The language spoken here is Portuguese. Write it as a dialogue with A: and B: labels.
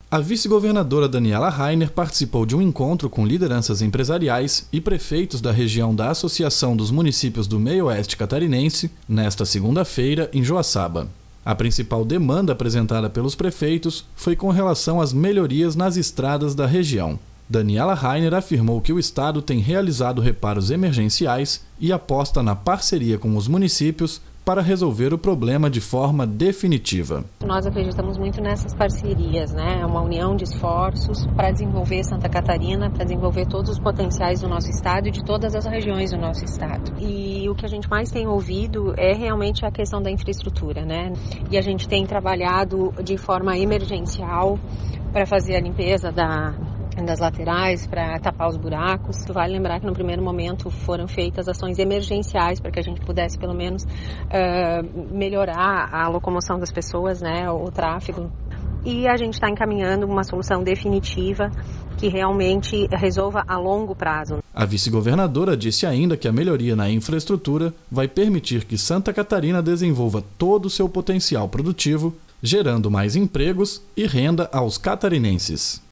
A: A vice-governadora Daniela Rainer participou de um encontro com lideranças empresariais e prefeitos da região da Associação dos Municípios do Meio-Oeste Catarinense, nesta segunda-feira, em Joaçaba. A principal demanda apresentada pelos prefeitos foi com relação às melhorias nas estradas da região. Daniela Rainer afirmou que o Estado tem realizado reparos emergenciais e aposta na parceria com os municípios para resolver o problema de forma definitiva.
B: Nós acreditamos muito nessas parcerias, né? É uma união de esforços para desenvolver Santa Catarina, para desenvolver todos os potenciais do nosso estado e de todas as regiões do nosso estado. E o que a gente mais tem ouvido é realmente a questão da infraestrutura, né? E a gente tem trabalhado de forma emergencial para fazer a limpeza das laterais, para tapar os buracos. Vale lembrar que no primeiro momento foram feitas ações emergenciais para que a gente pudesse pelo menos melhorar a locomoção das pessoas, né, o tráfego. E a gente está encaminhando uma solução definitiva que realmente resolva a longo prazo.
A: A vice-governadora disse ainda que a melhoria na infraestrutura vai permitir que Santa Catarina desenvolva todo o seu potencial produtivo, gerando mais empregos e renda aos catarinenses.